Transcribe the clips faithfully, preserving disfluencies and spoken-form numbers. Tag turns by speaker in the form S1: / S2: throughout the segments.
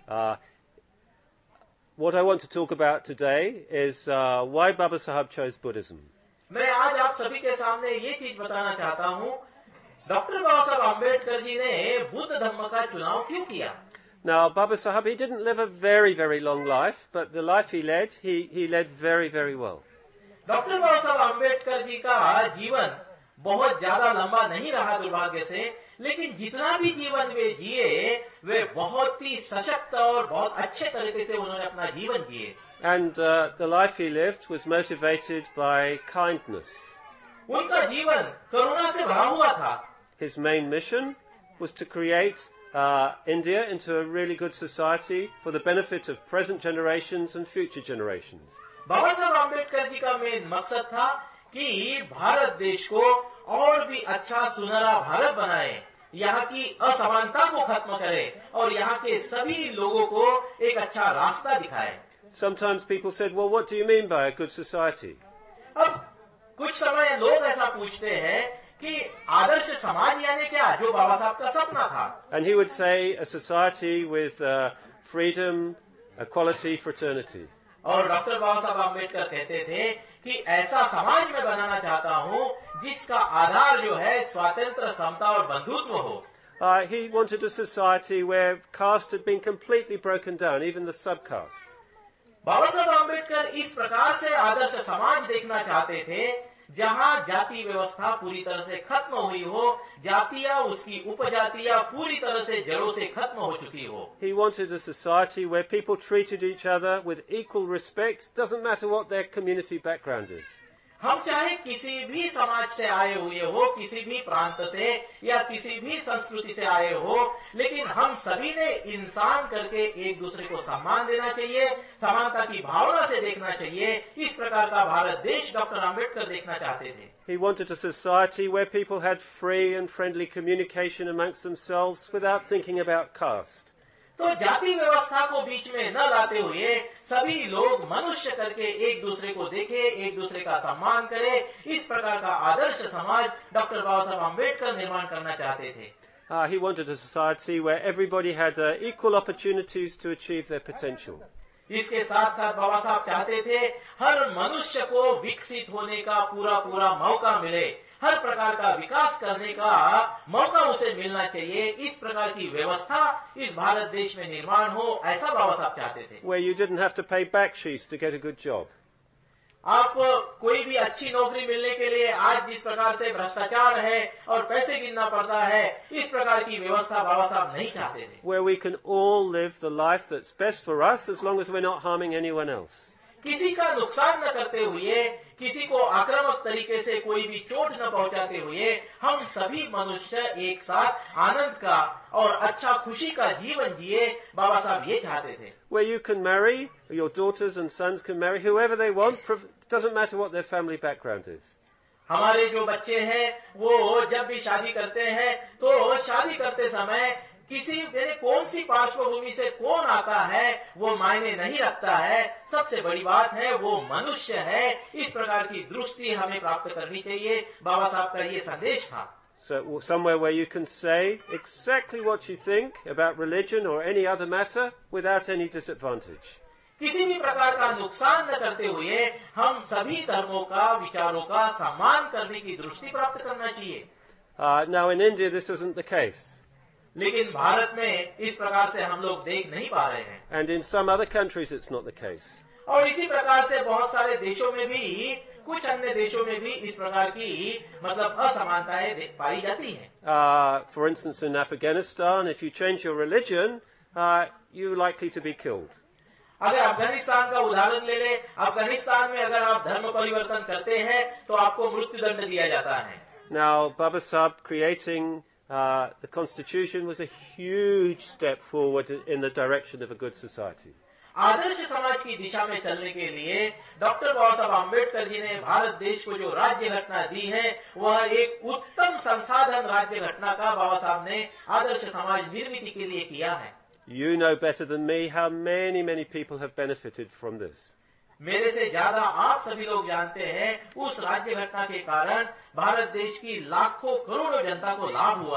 S1: Uh, what I want to talk about today is uh, why Baba Sahib chose Buddhism.
S2: मैं आज आप सभी के सामने ये चीज बताना चाहता हूँ, डॉक्टर बाबा साहब आम्बेडकर जी ने बुद्ध धर्म का चुनाव क्यों किया?
S1: Now, Baba Sahib, he didn't live a very, very long life, but the life he led, he, he led very, very well.
S2: Doctor Baba Saheb Ambedkar जी का जीवन बहुत ज्यादा लंबा नहीं रहा दुर्भाग्य से, लेकिन जितना भी जीवन वे जिए, वे बहुत ही सशक्त और बहुत अच्छे तरीके से उन्होंने अपना जीवन जिए.
S1: And uh, the life he lived was motivated by kindness.
S2: उनका जीवन करुणा से भरा हुआ था.
S1: His main mission was to create uh, India into a really good society for the benefit of present generations and future generations.
S2: बाबा साहब आम्बेडकर जी का main मकसद था कि भारत देश को और भी अच्छा सुनहरा भारत बनाए, यहाँ की असमानता को खत्म करे और यहाँ के सभी लोगों को एक अच्छा रास्ता दिखाए.
S1: Sometimes people said, well, what do you mean by a good society?
S2: अब कुछ समय लोग ऐसा पूछते हैं कि आदर्श समाज यानी क्या, जो बाबा साहब का सपना था.
S1: And he would say a society with uh, freedom, equality, fraternity.
S2: और डॉक्टर बाबा साहब आम्बेडकर कहते थे कि ऐसा समाज में बनाना चाहता हूँ जिसका आधार जो है स्वातंत्र, समता और बंधुत्व हो.
S1: Uh, he wanted a society where caste had been completely broken down, even the subcastes.
S2: बाबा साहब आम्बेडकर इस प्रकार से आदर्श समाज देखना चाहते थे जहाँ जाति व्यवस्था पूरी तरह से खत्म हुई हो, जातियाँ उसकी उपजातियाँ पूरी तरह से जड़ों से खत्म हो चुकी हो.
S1: He wanted a society where people treated each other with equal respect, doesn't matter what their community background is.
S2: हम चाहे किसी भी समाज से आए हुए हो, किसी भी प्रांत से या किसी भी संस्कृति से आए हो, लेकिन हम सभी ने इंसान करके एक दूसरे को सम्मान देना चाहिए, समानता की भावना से देखना चाहिए. इस प्रकार का भारत देश डॉक्टर आम्बेडकर देखना चाहते थे.
S1: He wanted a society where people had free and friendly communication amongst themselves without thinking about caste.
S2: तो जाति व्यवस्था को बीच में न लाते हुए सभी लोग मनुष्य करके एक दूसरे को देखे, एक दूसरे का सम्मान करे, इस प्रकार का आदर्श समाज डॉक्टर बाबा साहब आम्बेडकर निर्माण करना चाहते थे.
S1: Uh, he wanted a society where everybody had uh, equal opportunities to achieve their potential.
S2: इसके साथ साथ बाबा साहब चाहते थे हर मनुष्य को विकसित होने का पूरा पूरा मौका मिले, हर प्रकार का विकास करने का मौका उसे मिलना चाहिए. इस प्रकार की व्यवस्था इस भारत देश में निर्माण हो, ऐसा बाबा साहब चाहते थे.
S1: Where you didn't have to pay baksheesh to get a good job.
S2: आप कोई भी अच्छी नौकरी मिलने के लिए आज जिस प्रकार से भ्रष्टाचार है और पैसे गिनना पड़ता है, इस प्रकार की व्यवस्था बाबा साहब नहीं चाहते थे.
S1: Where we can all live the life that's best for us as long as we're not harming anyone else.
S2: किसी का नुकसान न करते हुए, किसी को आक्रामक तरीके से कोई भी चोट न पहुंचाते हुए हम सभी मनुष्य एक साथ आनंद का और अच्छा खुशी का जीवन जिए, बाबा साहब ये चाहते थे.
S1: Where you can marry, your daughters and sons can marry whoever they want, doesn't matter what their family background is.
S2: हमारे जो बच्चे हैं वो जब भी शादी करते हैं तो शादी करते समय किसी मेरे कौन सी पार्श्वभूमि से कौन आता है वो मायने नहीं रखता है, सबसे बड़ी बात है वो मनुष्य है. इस प्रकार की दृष्टि हमें प्राप्त करनी चाहिए. बाबा साहब का ये संदेश था.
S1: So somewhere where you can say exactly what you think about religion or any other matter without any disadvantage.
S2: किसी भी प्रकार का नुकसान न करते हुए हम सभी धर्मों का, विचारों का सम्मान करने की दृष्टि प्राप्त करना चाहिए.
S1: Uh, now in India this isn't the case.
S2: लेकिन भारत में इस प्रकार से हम लोग देख नहीं पा रहे हैं.
S1: And in some other countries it's not the case.
S2: और इसी प्रकार से बहुत सारे देशों में भी, कुछ अन्य देशों में भी इस प्रकार की मतलब असमानताएं पाई जाती हैं.
S1: Uh, for instance, in Afghanistan, if you change your religion, uh, you're likely to be killed.
S2: अगर अफगानिस्तान का उदाहरण ले ले, अफगानिस्तान में अगर आप धर्म परिवर्तन करते हैं तो आपको मृत्यु दंड दिया जाता है.
S1: Now, Baba Sahib creating uh, the constitution was a huge step forward in the direction of a good society.
S2: आदर्श समाज की दिशा में चलने के लिए डॉक्टर बाबा साहब आम्बेडकर जी ने भारत देश को जो राज्य घटना दी है वह एक उत्तम संसाधन राज्य घटना का बाबा साहब ने आदर्श समाज निर्मित के लिए किया है.
S1: You know better than me how many, many people have benefited from this.
S2: मेरे से ज्यादा आप सभी लोग जानते हैं उस राज्य घटना के कारण भारत देश की लाखों करोड़ों जनता को लाभ हुआ है.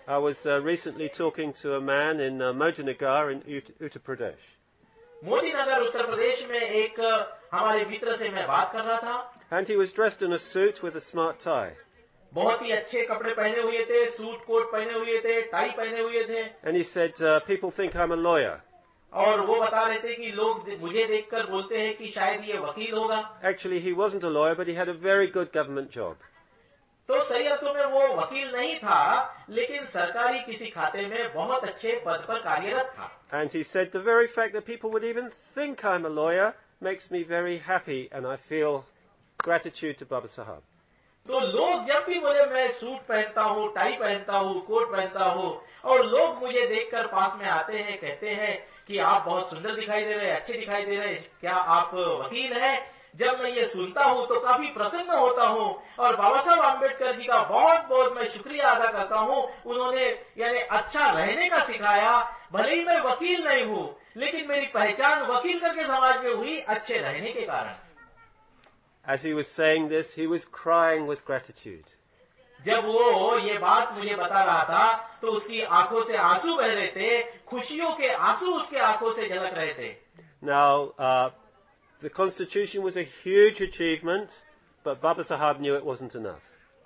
S1: I was uh, recently talking to a man in uh, Modinagar in Ut- Uttar Pradesh.
S2: Modi नगर उत्तर प्रदेश में एक हमारे मित्र से मैं बात कर रहा था.
S1: And he was dressed in a suit with a smart tie.
S2: बहुत ही अच्छे कपड़े पहने हुए थे, सूट कोट पहने हुए थे, टाई पहने हुए थे.
S1: And he said, uh, people think I'm a lawyer.
S2: और वो बता रहे थे कि लोग मुझे देखकर बोलते हैं कि शायद ये वकील होगा.
S1: Actually, he wasn't a lawyer, but he had a very good government job.
S2: तो सही अर्थों में वो वकील नहीं था, लेकिन सरकारी किसी खाते में बहुत अच्छे पद पर कार्यरत था.
S1: And he said, the very fact that people would even think I'm a lawyer makes me very happy, and I feel gratitude to Baba Sahab.
S2: तो लोग जब भी बोले मैं सूट पहनता हूँ, टाई पहनता हूँ, कोट पहनता हूँ, और लोग मुझे देखकर पास में आते हैं, कहते हैं कि आप बहुत सुंदर दिखाई दे रहे हैं, अच्छे दिखाई दे रहे हैं, क्या आप वकील हैं? जब मैं ये सुनता हूँ तो काफी प्रसन्न होता हूँ और बाबा साहब आम्बेडकर जी का बहुत बहुत मैं शुक्रिया अदा करता हूँ. उन्होंने यानी अच्छा रहने का सिखाया. भले ही मैं वकील नहीं हूँ, लेकिन मेरी पहचान वकील करके समाज में हुई अच्छे रहने के कारण.
S1: As he was saying this, he was crying with gratitude.
S2: जब वो ये बात मुझे बता रहा था तो उसकी आंखों से आंसू बह रहे थे, खुशियों के आंसू उसके आंखों से झलक रहे थे.
S1: Now, uh, the Constitution was a huge achievement, but Baba Sahab knew it wasn't enough.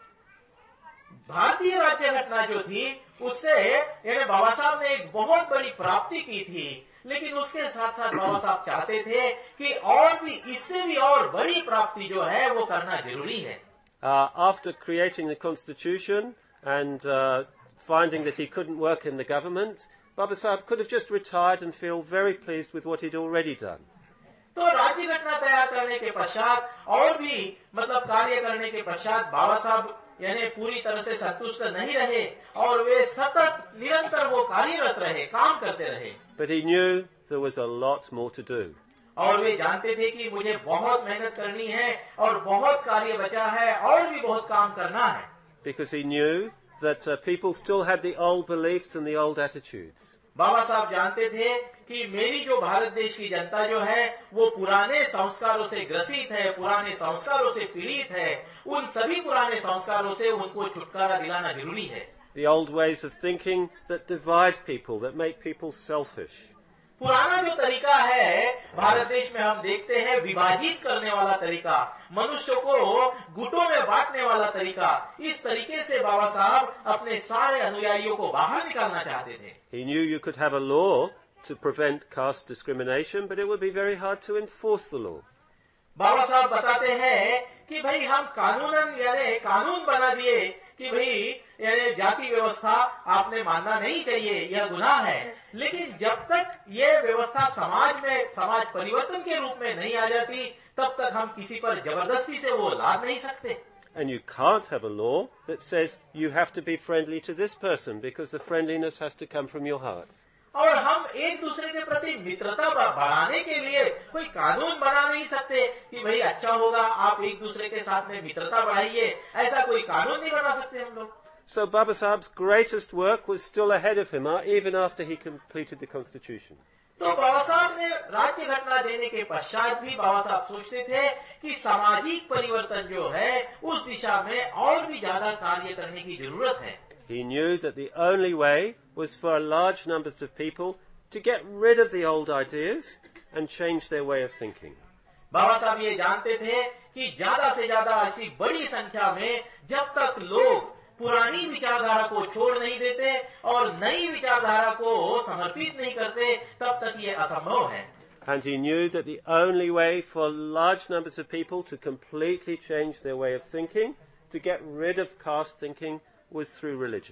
S2: भारतीय राज्य घटना जो थी, उससे यानी बाबा साहब ने एक बहुत बड़ी प्राप्ति की थी, लेकिन उसके साथ साथ बाबा साहब चाहते थे कि और भी इससे भी और बड़ी प्राप्ति जो है वो करना जरूरी है.
S1: Uh, after creating the Constitution and uh, finding that he couldn't work in the government, Baba Sahab could have just retired and feel very pleased with what he'd already done.
S2: तो राज्य घटना तैयार करने के पश्चात और भी मतलब कार्य करने के पश्चात बाबा साहब यानी पूरी तरह से संतुष्ट नहीं रहे और वे सतत निरंतर वो कार्यरत रहे, काम करते रहे.
S1: But he knew there was a lot more to do.
S2: और वे जानते थे कि मुझे बहुत मेहनत करनी है और बहुत कार्य बचा है और भी बहुत काम करना है.
S1: Because he knew that uh, people still had the old beliefs and the old attitudes.
S2: बाबा साहब जानते थे कि मेरी जो भारत देश की जनता जो है वो पुराने संस्कारों से ग्रसित है, पुराने संस्कारों से पीड़ित है. उन सभी पुराने संस्कारों से उनको छुटकारा दिलाना जरूरी है.
S1: The old ways of thinking that divide people, that make people selfish.
S2: पुराना जो तरीका है भारत देश में हम देखते हैं विभाजित करने वाला तरीका, मनुष्य को गुटों में बांटने वाला तरीका, इस तरीके से बाबा साहब अपने सारे अनुयायियों को बाहर निकालना चाहते थे.
S1: He knew you could have a law to prevent caste discrimination, but it would be very hard to enforce the law.
S2: बाबा साहब बताते हैं कि भाई हम कानूनन यानी कानून बना दिए कि भाई यानी जाति व्यवस्था आपने मानना नहीं चाहिए, यह गुनाह है, लेकिन जब तक ये व्यवस्था समाज में समाज परिवर्तन के रूप में नहीं आ जाती तब तक हम किसी पर जबरदस्ती से वो लाद नहीं सकते.
S1: And you can't have a law that says you have to be friendly to this person because the friendliness has to come from your heart.
S2: और हम एक दूसरे के प्रति मित्रता बढ़ाने के लिए कोई कानून बना नहीं सकते कि भाई अच्छा होगा आप एक दूसरे के साथ में मित्रता बढ़ाइए, ऐसा कोई कानून नहीं बना सकते हम लोग.
S1: So Baba Sahib's greatest work was still ahead of him, uh, even after he completed the Constitution.
S2: तो बाबा साहब ने राज्य घटना देने के पश्चात भी बाबा साहब सोचते थे कि सामाजिक परिवर्तन जो है उस दिशा में और भी ज्यादा कार्य करने की जरूरत है.
S1: He knew that the only way was for large numbers of people to get rid of the old ideas and change their way of thinking.
S2: बाबा साहब ये जानते थे कि ज्यादा से ज्यादा ऐसी बड़ी संख्या में जब तक लोग पुरानी विचारधारा को छोड़ नहीं देते और नई विचारधारा को समर्पित नहीं करते तब तक ये असंभव है.
S1: And he knew that the only way for large numbers of people to completely change their way of thinking, to get rid of caste thinking, was through religion.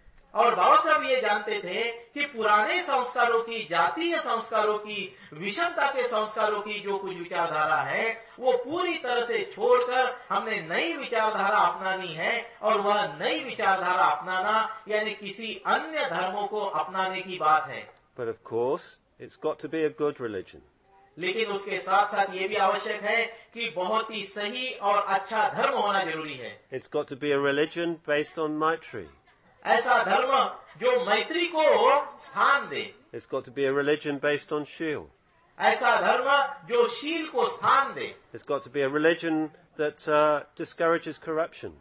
S2: और बाबा साहब ये जानते थे कि पुराने संस्कारों की, जातीय संस्कारों की, विषमता के संस्कारों की जो कुछ विचारधारा है वो पूरी तरह से छोड़कर हमने नई विचारधारा अपनानी है. और वह नई विचारधारा अपनाना यानी किसी अन्य धर्मों को अपनाने की बात है.
S1: But of course, it's got to be a good religion.
S2: लेकिन उसके साथ साथ ये भी आवश्यक है कि बहुत ही सही और अच्छा धर्म होना जरूरी है.
S1: It's got to be a religion based on Maitri.
S2: ऐसा धर्म जो मैत्री को स्थान दे.
S1: It's got to be a religion based on Shil.
S2: ऐसा धर्म जो शील को स्थान दे.
S1: It's got to be a religion that uh, discourages corruption.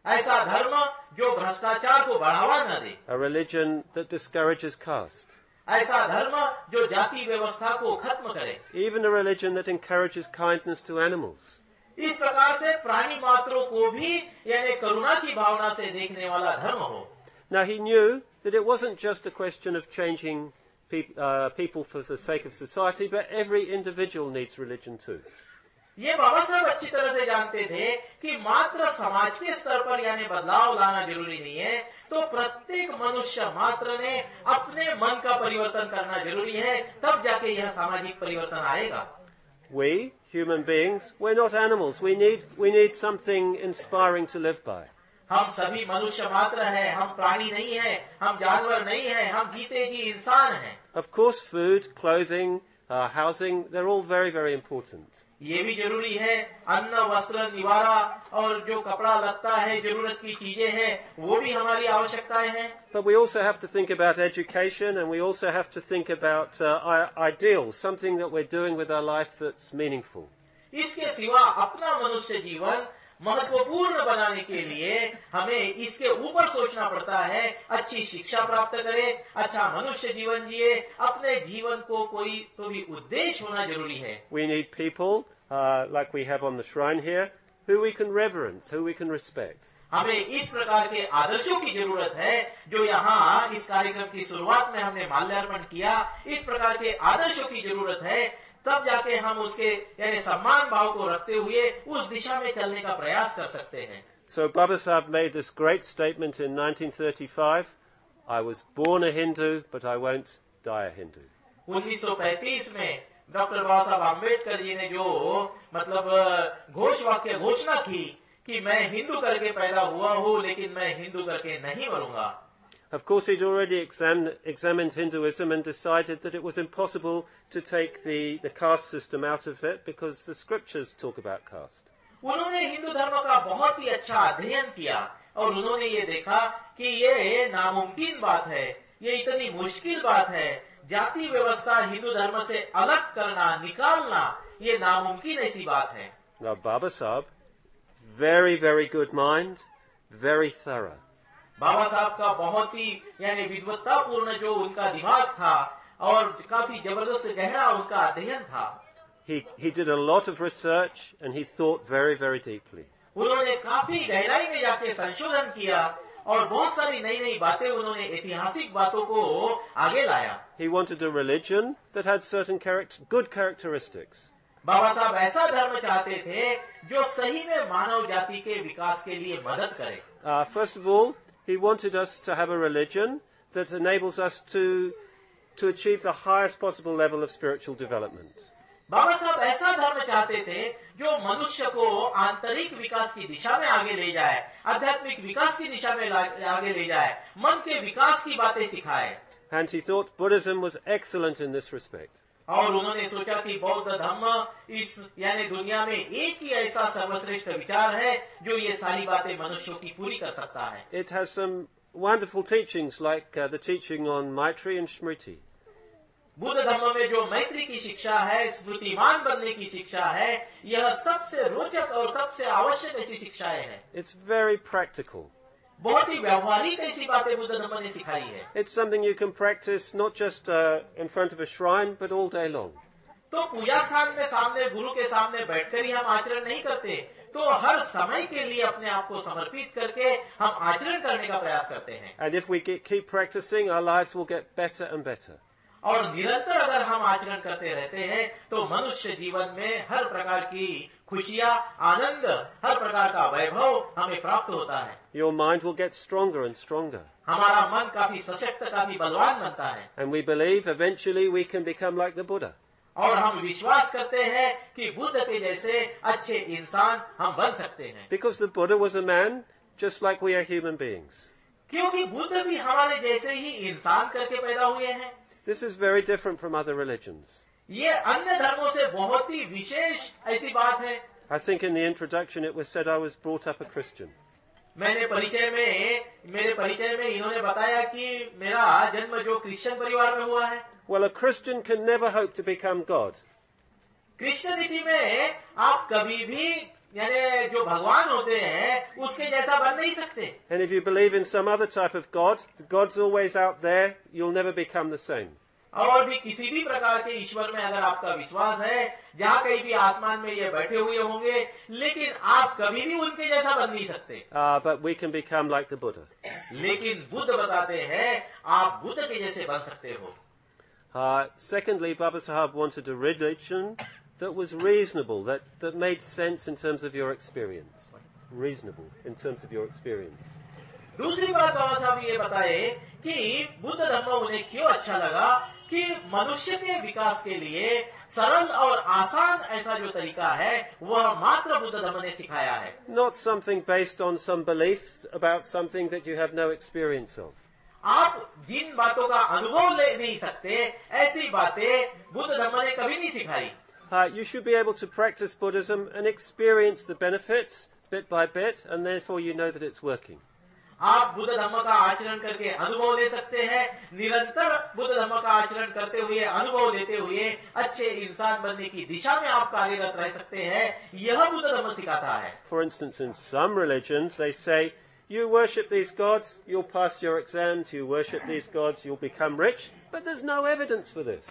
S2: ऐसा धर्म जो भ्रष्टाचार को बढ़ावा न दे,
S1: a religion that discourages caste,
S2: ऐसा धर्म जो जाति व्यवस्था को खत्म करे,
S1: even a religion that encourages kindness to animals.
S2: इस प्रकार से प्राणी मात्रों को भी यानी करुणा की भावना से देखने वाला धर्म हो।
S1: Now he knew that it wasn't just a question of changing peop- uh, people for the sake of society, but every individual needs religion too.
S2: ये बाबा साहब अच्छी तरह से जानते थे कि मात्र समाज के स्तर पर यानी बदलाव लाना जरूरी नहीं है, तो प्रत्येक मनुष्य मात्र ने अपने मन का परिवर्तन करना जरूरी है, तब जाके यह सामाजिक परिवर्तन आएगा।
S1: We, human beings, we're not animals. We need, we need something inspiring to live by.
S2: हम सभी मनुष्य मात्र हैं, हम प्राणी नहीं हैं, हम जानवर नहीं हैं, हम जीते जी इंसान हैं।
S1: Of course, food, clothing, uh, housing, they're all very, very important.
S2: ये भी जरूरी है, अन्न वस्त्र निवारा और जो कपड़ा लगता है, जरूरत की चीजें हैं, वो भी हमारी आवश्यकताएं हैं।
S1: But we also have to think about education, and we also have to think about uh, our ideals, something that we're doing with our life that's meaningful.
S2: इसके सिवा अपना मनुष्य जीवन महत्वपूर्ण बनाने के लिए हमें इसके ऊपर सोचना पड़ता है। अच्छी शिक्षा प्राप्त करें, अच्छा मनुष्य जीवन जिए, अपने जीवन को कोई तो भी उद्देश्य होना जरूरी है।
S1: We need people, uh, like we have on the shrine here, who we can reverence, who we can respect.
S2: हमें इस प्रकार के आदर्शों की जरूरत है, जो यहाँ इस कार्यक्रम की शुरुआत में हमने माल्यार्पण किया। इस प्रकार के आदर्शों की जरूरत है, तब जाके हम उसके यानी सम्मान भाव को रखते हुए उस दिशा में चलने का प्रयास कर सकते हैं।
S1: So Baba Sahib made this great statement in nineteen thirty-five, I was born a Hindu, but I won't die a Hindu.
S2: उन्नीस सौ पैंतीस में डॉक्टर बाबा साहब आम्बेडकर जी ने जो मतलब घोष वाक्य घोषणा की कि मैं हिंदू करके पैदा हुआ हूँ, लेकिन मैं हिंदू करके नहीं मरूंगा।
S1: Of course, he'd already examined, examined Hinduism and decided that it was impossible to take the, the caste system out of it because the scriptures talk about caste.
S2: उन्होंने हिंदू धर्म का बहुत ही अच्छा अध्ययन किया और उन्होंने ये देखा कि ये नामुमकिन बात है, ये इतनी मुश्किल बात है, जाति व्यवस्था हिंदू धर्म से अलग करना, निकालना, ये नामुमकिन ऐसी बात है।
S1: Now, Baba Sahib, very, very good mind, very thorough.
S2: बाबा साहब का बहुत ही यानी विद्वत्तापूर्ण जो उनका दिमाग था और काफी जबरदस्त गहरा उनका अध्ययन था।
S1: He, he did a lot of research and he thought very, very deeply.
S2: उन्होंने काफी गहराई में जाके संशोधन किया और बहुत सारी नई नई बातें उन्होंने ऐतिहासिक बातों को आगे लाया।
S1: He wanted a religion that had certain character, good characteristics.
S2: बाबा साहब ऐसा धर्म चाहते थे जो सही में मानव जाति के विकास के लिए मदद करे।
S1: Uh, first of all, he wanted us to have a religion that enables us to, to achieve the highest possible level of spiritual development.
S2: बाबा साहब ऐसा धर्म चाहते थे जो मनुष्य को आंतरिक विकास की दिशा में आगे ले जाए, आध्यात्मिक विकास की दिशा में आगे ले जाए, मन के विकास की बातें सिखाए।
S1: And he thought Buddhism was excellent in this respect.
S2: और उन्होंने सोचा कि बौद्ध धर्म इस यानी दुनिया में एक ही ऐसा सर्वश्रेष्ठ विचार है जो ये सारी बातें मनुष्यों की पूरी कर सकता है।
S1: It has some wonderful teachings like uh, the teaching on Maitri and Smriti.
S2: Buddha धर्म में जो मैत्री की शिक्षा है, स्मृतिमान बनने की शिक्षा है, यह सबसे रोचक और सबसे आवश्यक ऐसी शिक्षाएं हैं।
S1: It's very practical.
S2: बहुत ही व्यवहारिक ऐसी बातें बुद्ध धर्म ने सिखाई है।
S1: It's something you can practice not just uh, in front of a shrine, but all day long.
S2: तो पूजा स्थान में सामने गुरु के सामने बैठकर ही हम आचरण नहीं करते, तो हर समय के लिए अपने आप को समर्पित करके हम आचरण करने का प्रयास करते हैं।
S1: And if we get, keep practicing, our lives will get better and better.
S2: और निरंतर अगर हम आचरण करते रहते हैं तो मनुष्य जीवन में हर प्रकार की खुशियाँ, आनंद, हर प्रकार का वैभव हमें प्राप्त होता है।
S1: Your mind will get stronger and stronger.
S2: हमारा मन काफी सशक्त, काफी बलवान बनता है।
S1: And we believe eventually we can become like the Buddha.
S2: और हम विश्वास करते हैं कि बुद्ध के जैसे अच्छे इंसान हम बन सकते हैं।
S1: Because the Buddha was a man just like we are human beings.
S2: क्योंकि बुद्ध भी हमारे जैसे ही इंसान करके पैदा हुए हैं।
S1: This is very different from other religions.
S2: ये अन्य धर्मों से बहुत ही विशेष ऐसी बात है।
S1: I think in the introduction it was said I was brought up a Christian.
S2: मैंने परिचय में मेरे परिचय में इन्होंने बताया कि मेरा जन्म जो क्रिश्चियन परिवार में हुआ है।
S1: Well, a Christian can never hope to become God.
S2: Christianity में आप कभी भी यानी जो भगवान होते हैं उसके जैसा बन नहीं सकते।
S1: And if you believe in some other type of God, God's always out there, you'll never become the same.
S2: और भी किसी भी प्रकार के ईश्वर में अगर आपका विश्वास है, जहाँ कहीं भी आसमान में ये बैठे हुए होंगे, लेकिन आप कभी भी उनके जैसा बन नहीं सकते।
S1: Uh, but we can become like the Buddha.
S2: लेकिन बुद्ध बताते हैं आप बुद्ध के जैसे बन सकते हो।
S1: Uh, secondly, Baba Sahib wanted a religion that was reasonable, that, that made sense in terms of your experience. Reasonable in terms of your experience.
S2: दूसरी बात बाबा साहब ये बताए कि बुद्ध धर्म उन्हें क्यों अच्छा लगा कि मनुष्य के विकास के लिए सरल और आसान ऐसा जो तरीका है वह मात्र बुद्ध धर्म ने सिखाया है।
S1: Not something based on some belief about something that you have no experience of.
S2: आप जिन बातों का अनुभव ले नहीं सकते ऐसी बातें बुद्ध धर्म ने कभी नहीं सिखाई।
S1: Uh, you should be able to practice Buddhism and experience the benefits bit by bit, and therefore you know that it's working.
S2: आप बुद्ध धर्म का आचरण करके अनुभव ले सकते हैं, निरंतर बुद्ध धर्म का आचरण करते हुए अनुभव लेते हुए अच्छे इंसान बनने की दिशा में आप कार्यरत रह सकते हैं। यह बुद्ध धर्म सिखाता है।
S1: For instance, in some religions, they say, you worship these gods, you'll pass your exams, you worship these gods, you'll become rich, but there's no evidence for this.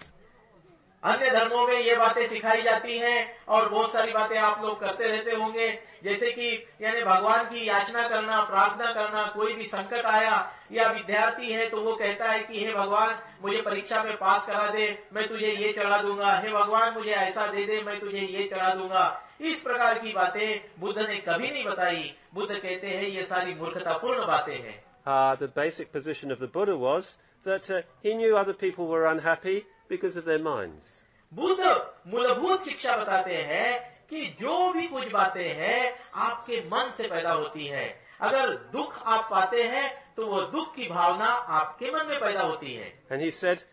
S2: अन्य धर्मों में ये बातें सिखाई जाती हैं और बहुत सारी बातें आप लोग करते रहते होंगे, जैसे कि यानी भगवान की याचना करना, प्रार्थना करना, कोई भी संकट आया या विद्यार्थी है तो वो कहता है कि हे भगवान मुझे परीक्षा में पास करा दे, मैं तुझे ये चढ़ा दूंगा, हे भगवान मुझे ऐसा दे दे, मैं तुझे ये चढ़ा दूंगा। इस प्रकार की बातें बुद्ध ने कभी नहीं बताई। बुद्ध कहते हैं ये सारी मूर्खतापूर्ण बातें हैं।
S1: Uh, the basic position of the Buddha was that uh, he knew other people were unhappy because of their minds.
S2: Buddha मूलभूत शिक्षा बताते हैं कि जो भी कुछ बातें हैं आपके मन से पैदा होती है। अगर दुख आप पाते हैं तो वो दुख की भावना आपके मन में पैदा होती है।
S1: And he said,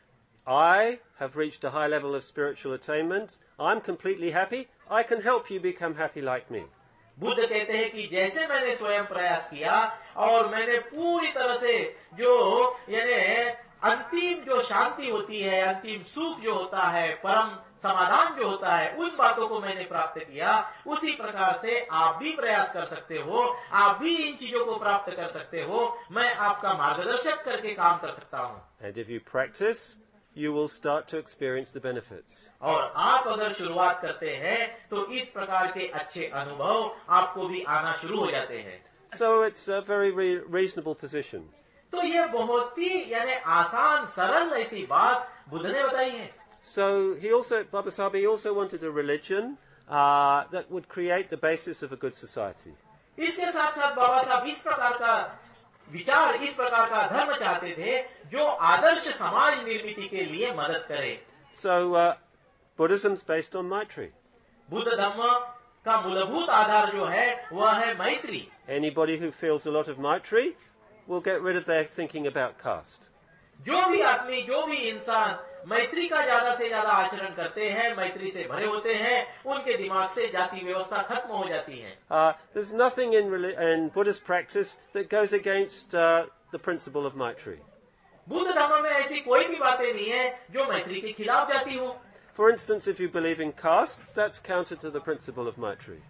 S1: I have reached a high level of spiritual attainment. I'm completely happy. I can help you become happy like me.
S2: Buddha कहते हैं कि जैसे मैंने स्वयं प्रयास किया और मैंने पूरी तरह से जो यानी अंतिम जो शांति होती है, अंतिम सुख जो होता है, परम समाधान जो होता है, उन बातों को मैंने प्राप्त किया, उसी प्रकार से आप भी प्रयास कर सकते हो, आप भी इन चीजों को प्राप्त कर सकते हो। मैं आपका मार्गदर्शक करके काम कर सकता हूँ।
S1: And if you practice, you will start to experience the benefits.
S2: और आप अगर शुरुआत करते हैं तो इस प्रकार के अच्छे अनुभव आपको भी आना शुरू हो जाते हैं।
S1: So it's a very re- reasonable position.
S2: तो ये बहुत ही यानी आसान सरल ऐसी बात बुद्ध ने बताई है।
S1: So he also, Baba Sahib, he also wanted a religion uh, that would create the basis of a good society.
S2: इसके साथ साथ बाबा साहब इस प्रकार का विचार, इस प्रकार का धर्म चाहते थे जो आदर्श समाज निर्मिति के लिए मदद करे।
S1: So uh, Buddhism's based on Maitri.
S2: Buddha धर्म का मूलभूत आधार जो है वह है मैत्री।
S1: Anybody who feels a lot of Maitri will get rid of their thinking about caste.
S2: जो भी आदमी, जो भी इंसान मैत्री का ज्यादा से ज्यादा आचरण करते हैं, मैत्री से भरे होते हैं, उनके दिमाग से जाति व्यवस्था खत्म हो जाती है।
S1: Uh, there's nothing in, in Buddhist practice that goes against uh, the principle of Maitri.
S2: Buddha धर्म में ऐसी कोई भी बातें नहीं है जो मैत्री के खिलाफ जाती हो।
S1: For instance, if you believe in caste, that's counter to the principle of Maitri.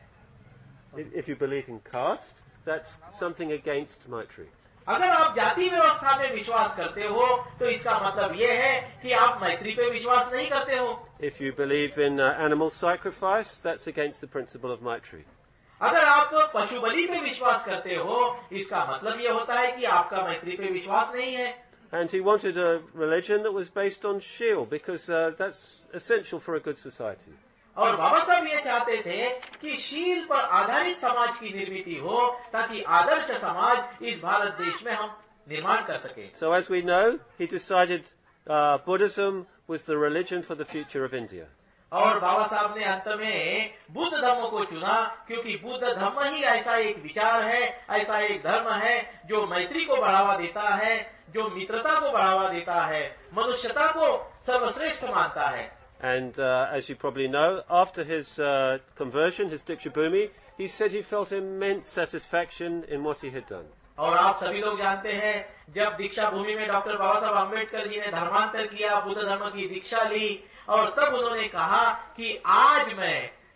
S1: If, if you believe in caste, that's something against Maitri.
S2: अगर आप जाति व्यवस्था में विश्वास करते हो तो इसका मतलब ये है कि आप मैत्री पे विश्वास नहीं करते हो।
S1: If you believe in uh, animal sacrifice, that's against the principle of Maitri.
S2: अगर आप पशु बलि पे विश्वास करते हो इसका मतलब ये होता है कि आपका मैत्री पे विश्वास नहीं है।
S1: And he wanted a religion that was based on Shil, because uh, that's essential for a good society.
S2: और बाबा साहब ये चाहते थे कि शील पर आधारित समाज की निर्मिति हो ताकि आदर्श समाज इस भारत देश में हम निर्माण कर सके।
S1: So as we know, he decided uh, Buddhism was the religion for the future of India.
S2: और बाबा साहब ने अंत में बुद्ध धर्म को चुना क्योंकि बुद्ध धर्म ही ऐसा एक विचार है, ऐसा एक धर्म है जो मैत्री को बढ़ावा देता है, जो मित्रता को बढ़ावा देता है, मनुष्यता को सर्वश्रेष्ठ मानता है।
S1: And uh, as you probably know, after his uh, conversion, his Diksha Bhumi, he said he felt immense satisfaction in what he had done.
S2: और आप सभी लोग जानते हैं जब दीक्षा भूमि में डॉक्टर बाबा साहब अम्बेडकर जी ने धर्मांतर किया, बुद्ध धर्म की दीक्षा ली और तब उन्होंने कहा कि आज मैं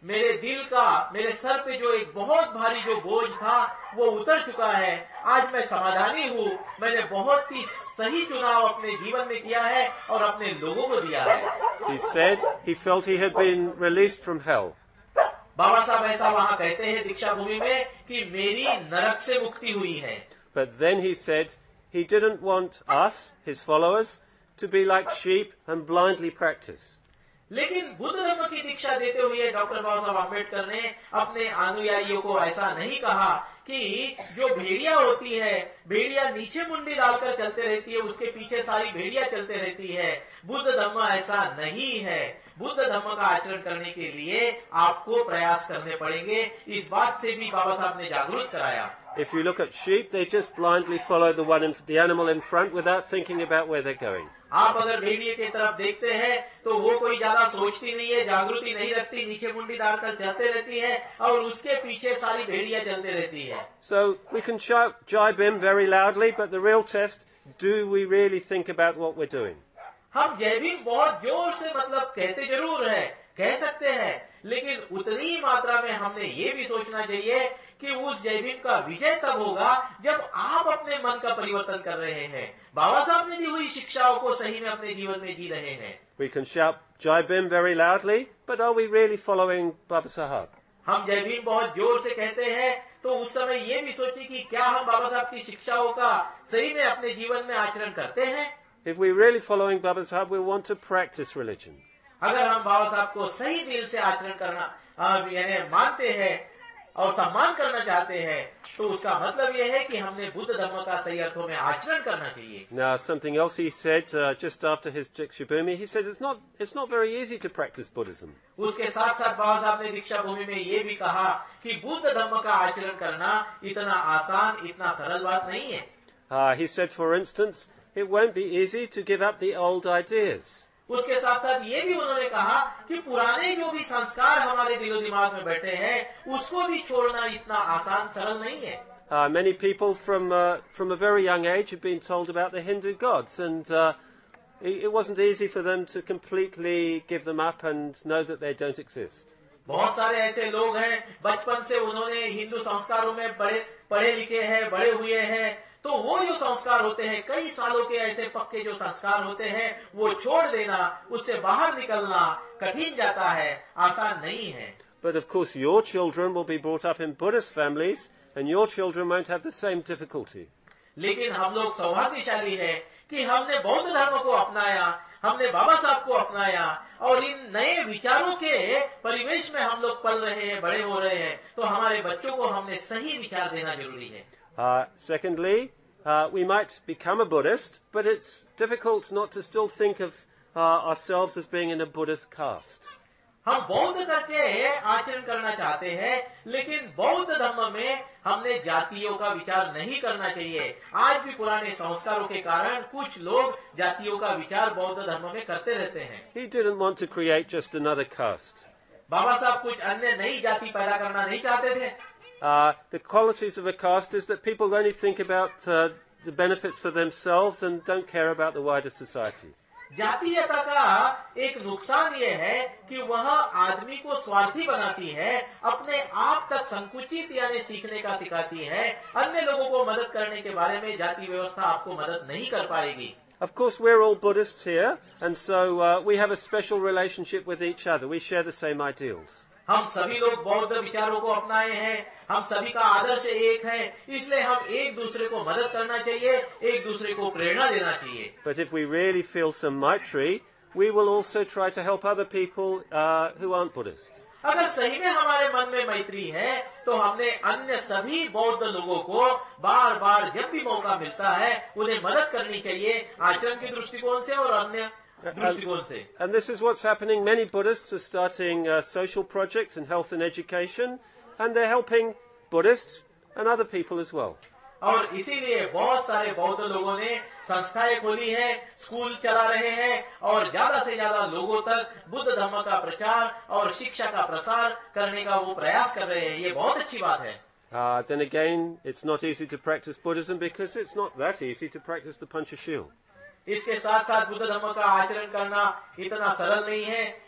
S2: मेरे दिल का, मेरे सर पे जो एक बहुत भारी जो बोझ था वो उतर चुका है। आज मैं समाधानी हूँ। मैंने बहुत ही सही चुनाव अपने जीवन में किया है और अपने लोगों को दिया है।
S1: He said he felt he had been released from hell.
S2: बाबा साहब ऐसा वहाँ कहते हैं दीक्षा भूमि में कि मेरी नरक से मुक्ति हुई है।
S1: But then he said he didn't want us, his followers, to be like sheep and blindly practice.
S2: लेकिन बुद्ध धर्म की दीक्षा देते हुए डॉक्टर बाबा साहब अम्बेडकर ने अपने अनुयायियों को ऐसा नहीं कहा कि जो भेड़िया होती है, भेड़िया नीचे मुंडी डालकर चलते रहती है, उसके पीछे सारी भेड़िया चलते रहती है। बुद्ध धर्म ऐसा नहीं है। बुद्ध धर्म का आचरण करने के लिए आपको प्रयास करने पड़ेंगे। इस बात से भी बाबा साहब ने जागरूक कराया।
S1: If you look at sheep, they just blindly follow the one in, the animal in front without thinking about where they're going.
S2: आप अगर भेड़िए की तरफ देखते हैं तो वो कोई ज्यादा सोचती नहीं है, जागृति नहीं रखती, नीचे मुंडी डालकर चलते रहती है और उसके पीछे सारी भेड़िया चलते रहती है।
S1: So we can shout, jibe him very loudly, but the real test, do we really think about what we're doing?
S2: हम जय भीम बहुत जोर से मतलब कहते जरूर है, कह सकते हैं, लेकिन उतनी मात्रा में हमने ये भी सोचना चाहिए कि उस जय भीम का विजय तब होगा जब आप अपने मन का परिवर्तन कर रहे हैं, बाबा साहब ने दी हुई शिक्षाओं को सही में अपने जीवन में जी रहे हैं।
S1: We can shout Jai Bhim very loudly, but are we really following Baba Sahab?
S2: हम जय भीम बहुत जोर से कहते हैं तो उस समय ये भी सोचिए कि क्या हम बाबा साहब की शिक्षाओं का सही में अपने जीवन में आचरण करते हैं।
S1: If we're really following Baba Sahab, we want to practice religion.
S2: अगर हम बाबा साहब को सही दिल से आचरण करना यानी मानते हैं और सम्मान करना चाहते हैं तो उसका मतलब यह है कि हमने बुद्ध धर्म का सही अर्थों में आचरण करना चाहिए।
S1: Now, something else he said uh, just after his Diksha Bhumi, he said it's not it's not very easy to practice Buddhism.
S2: उसके साथ साथ बाबा साहब ने दीक्षा भूमि में ये भी कहा कि बुद्ध धर्म का आचरण करना इतना आसान, इतना सरल बात नहीं है।
S1: Uh, he said, for instance, it won't be easy to give up the old ideas.
S2: उसके साथ साथ ये भी उन्होंने कहा कि पुराने जो भी संस्कार हमारे दिलो दिमाग में बैठे हैं उसको भी छोड़ना इतना आसान सरल नहीं है।
S1: Uh, many people from uh, from a very young age have been told about the Hindu gods, and uh, it, it wasn't easy for them to completely give them up and know that they don't exist.
S2: बहुत सारे ऐसे लोग हैं बचपन से उन्होंने हिंदू संस्कारों में बड़े पढ़े लिखे हैं, बड़े हुए हैं, तो वो जो संस्कार होते हैं कई सालों के ऐसे पक्के जो संस्कार होते हैं वो छोड़ देना, उससे बाहर निकलना कठिन जाता है, आसान नहीं है।
S1: But of course your children will be brought up in Buddhist families and your children won't have the same difficulty.
S2: लेकिन हम लोग सौभाग्यशाली है कि हमने बौद्ध धर्म को अपनाया, हमने बाबा साहब को अपनाया और इन नए विचारों के परिवेश में हम लोग पल रहे हैं, बड़े हो रहे हैं, तो हमारे बच्चों को हमने सही विचार देना जरूरी है।
S1: Uh, secondly, uh, we might become a Buddhist, but it's difficult not to still think of uh, ourselves as being in a Buddhist caste.
S2: हम बौद्ध करके आचरण करना चाहते हैं, लेकिन बौद्ध धर्म में हमने जातियों का विचार नहीं करना चाहिए। आज भी पुराने संस्कारों के कारण कुछ लोग जातियों का विचार बौद्ध धर्म में करते रहते हैं।
S1: He didn't want to create just another caste.
S2: बाबा साहब कुछ अन्य नई जाति पैदा करना नहीं चाहते थे।
S1: Uh, the qualities of a caste is that people only think about uh, the benefits for themselves and don't care about the wider society.
S2: जातीयता का एक नुकसान ये है कि वह आदमी को स्वार्थी बनाती है, अपने आप तक संकुचित यानी सीखने का सिखाती है, अन्य लोगों को मदद करने के बारे में जाति व्यवस्था आपको मदद नहीं कर पाएगी।
S1: Of course, we're all Buddhists here, and so uh, we have a special relationship with each other. We share the same ideals.
S2: हम सभी लोग बौद्ध विचारों को अपनाए हैं, हम सभी का आदर्श एक है, इसलिए हम एक दूसरे को मदद करना चाहिए, एक दूसरे को प्रेरणा देना चाहिए।
S1: But if we really feel some maitri, we will also try to help other people uh, who aren't Buddhists.
S2: अगर सही में हमारे मन में मैत्री है तो हमने अन्य सभी बौद्ध लोगों को बार बार जब भी मौका मिलता है उन्हें मदद करनी चाहिए, आचरण के दृष्टिकोण से और अन्य दृष्टिकोण से।
S1: And this is what's happening. Many Buddhists are starting uh, social projects in health and education, and they're helping Buddhists and other people as well.
S2: और इसीलिए बहुत सारे बौद्ध लोगों ने संस्थाएं खोली है, स्कूल चला रहे हैं और ज्यादा से ज्यादा लोगों तक बुद्ध धर्म का प्रचार और शिक्षा का प्रसार करने का वो प्रयास कर रहे हैं। ये बहुत अच्छी बात है।
S1: Uh, then again, it's not easy to practice Buddhism because it's not that easy to practice the Panchashil.
S2: इसके साथ साथ बुद्ध धर्म का आचरण करना इतना सरल नहीं है,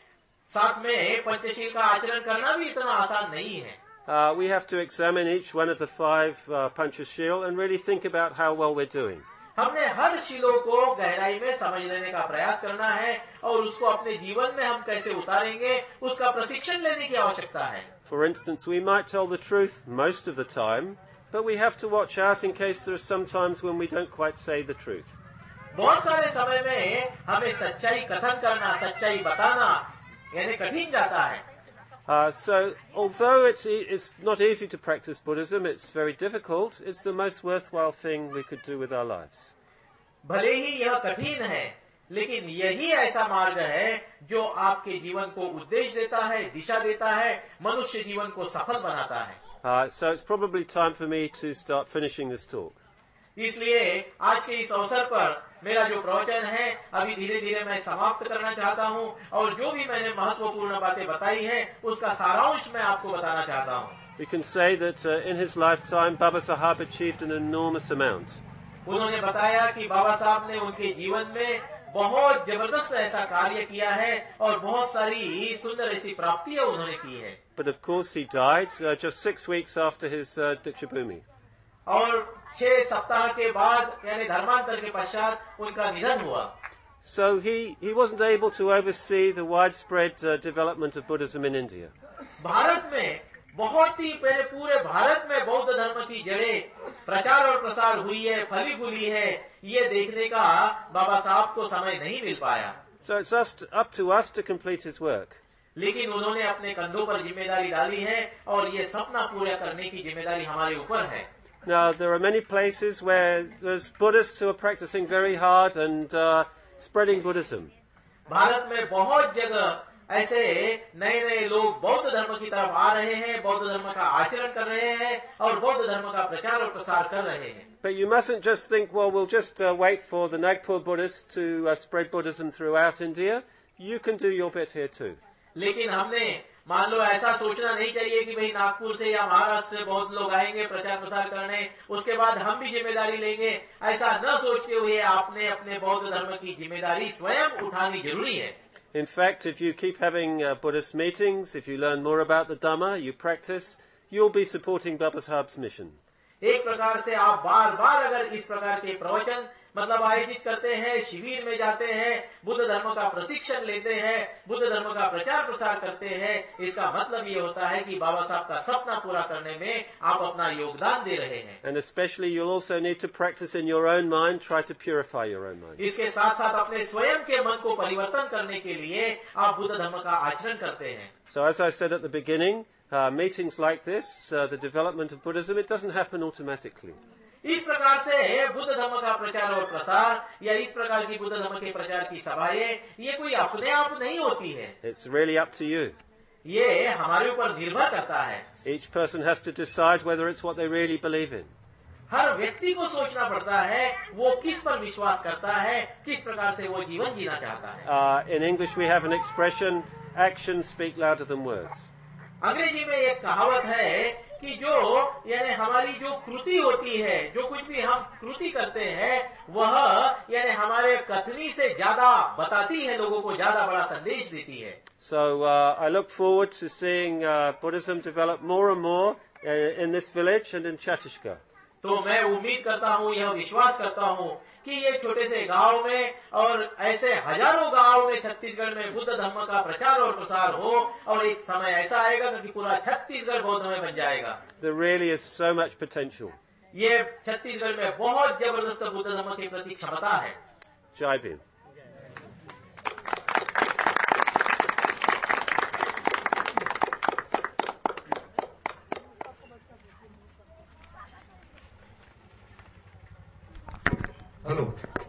S2: साथ में पंचशील का आचरण करना भी इतना आसान नहीं है।
S1: Uh, we have to examine each one of the five uh, Panchashil and really think about how well we're doing.
S2: हमने हर शीलों को गहराई में समझ लेने का प्रयास करना है और उसको अपने जीवन में हम कैसे उतारेंगे उसका प्रशिक्षण लेने की आवश्यकता है।
S1: For instance, we might tell the truth most of the time, but we have to watch out in case there are some times when we don't quite say the truth.
S2: बहुत सारे समय में हमें सच्चाई कथन करना, सच्चाई बताना यानी कठिन जाता है।
S1: Uh, so, although it's, e- it's not easy to practice Buddhism, it's very difficult, it's the most worthwhile thing we could do with our lives.
S2: भले ही यह कठिन है, लेकिन यही ऐसा मार्ग है जो आपके जीवन को उद्देश्य देता है, दिशा देता है, मनुष्य जीवन को सफल बनाता है।
S1: Uh, so it's probably time for me to start finishing this talk.
S2: इसलिए आज के इस अवसर पर मेरा जो प्रवचन है अभी धीरे धीरे मैं समाप्त करना चाहता हूं और जो भी मैंने महत्वपूर्ण बातें बताई है उसका सारांश मैं आपको बताना चाहता हूं।
S1: We can say that uh, in his lifetime, Baba Sahib achieved an enormous amount.
S2: उन्होंने बताया कि बाबा साहब ने उनके जीवन में बहुत जबरदस्त ऐसा कार्य किया है और बहुत सारी सुंदर ऐसी प्राप्तियां उन्होंने की है।
S1: But of course he died uh, just six weeks after his uh, Dikshabhumi.
S2: और छह सप्ताह के बाद यानी धर्मांतर के पश्चात उनका निधन हुआ।
S1: So he, he wasn't able to oversee the widespread uh, development of Buddhism in India.
S2: Bharat में बहुत ही पहले पूरे भारत में बौद्ध धर्म की जड़ें प्रचार और प्रसार हुई है, फली फूली है, ये देखने का बाबा साहब को समय नहीं मिल पाया।
S1: So it's us to, up to us to complete his work.
S2: लेकिन उन्होंने अपने कंधों पर जिम्मेदारी डाली है और ये सपना पूरा करने की जिम्मेदारी हमारे ऊपर है।
S1: Now, there are many places where there's Buddhists who are practicing very hard and uh, spreading Buddhism.
S2: Bharat में बहुत जगह ऐसे नए नए लोग बौद्ध धर्म की तरफ आ रहे हैं, बौद्ध धर्म का आचरण कर रहे हैं और बौद्ध धर्म का प्रचार और प्रसार कर रहे हैं।
S1: But you mustn't just think, well, we'll just uh, wait for the Nagpur Buddhists to uh, spread Buddhism throughout India. You can do your bit here too.
S2: लेकिन हमने मान लो ऐसा सोचना नहीं चाहिए कि भाई नागपुर से या महाराष्ट्र से बहुत लोग आएंगे प्रचार प्रसार करने, उसके बाद हम भी जिम्मेदारी लेंगे। ऐसा न सोचते हुए आपने अपने बौद्ध धर्म की जिम्मेदारी स्वयं उठानी जरूरी है।
S1: In fact, if you keep having uh, Buddhist meetings, if you learn more about the Dhamma, you practice, you'll be supporting Baba Sahab's mission.
S2: एक प्रकार से आप बार बार अगर इस प्रकार के प्रवचन मतलब आयोजित करते हैं, शिविर में जाते हैं, बुद्ध धर्म का प्रशिक्षण लेते हैं, बुद्ध धर्म का प्रचार प्रसार करते हैं, इसका मतलब ये होता है कि बाबा साहब का सपना पूरा करने में आप अपना योगदान दे रहे हैं।
S1: And especially you'll also need to practice in your own mind, try to purify your own mind.
S2: इसके साथ साथ अपने स्वयं के मन को परिवर्तन करने के लिए आप बुद्ध धर्म का आचरण करते हैं।
S1: So as I said at the beginning, uh, meetings like this, uh, the development of Buddhism, it doesn't happen automatically.
S2: इस प्रकार से बुद्ध धर्म का प्रचार और प्रसार या इस प्रकार की बुद्ध धर्म के प्रचार की सभाएं ये कोई अपने आप नहीं होती है।
S1: It's really up to you.
S2: ये हमारे ऊपर निर्भर करता है।
S1: Each person has to decide whether it's what they really believe in.
S2: हर व्यक्ति को सोचना पड़ता है वो किस पर विश्वास करता है, किस प्रकार से वो जीवन जीना चाहता है।
S1: Uh, in English we have an expression, actions speak louder than words.
S2: अंग्रेजी में एक कहावत है कि जो यानी हमारी जो कृति होती है, जो कुछ भी हम कृति करते हैं वह यानी हमारे कथनी से ज्यादा बताती है, लोगों को ज्यादा बड़ा संदेश देती है।
S1: So uh, I look forward to seeing uh, Buddhism develop more and more uh, in this village and in Chhattisgarh.
S2: तो मैं उम्मीद करता हूँ, यह विश्वास करता हूँ कि ये छोटे से गांव में और ऐसे हजारों गांव में छत्तीसगढ़ में बुद्ध धर्म का प्रचार और प्रसार हो और एक समय ऐसा आएगा कि पूरा छत्तीसगढ़ बौद्ध में बन जाएगा।
S1: There really is so much potential.
S2: ये छत्तीसगढ़ में बहुत जबरदस्त बुद्ध धर्म के प्रति क्षमता है।
S1: Jai Bhim.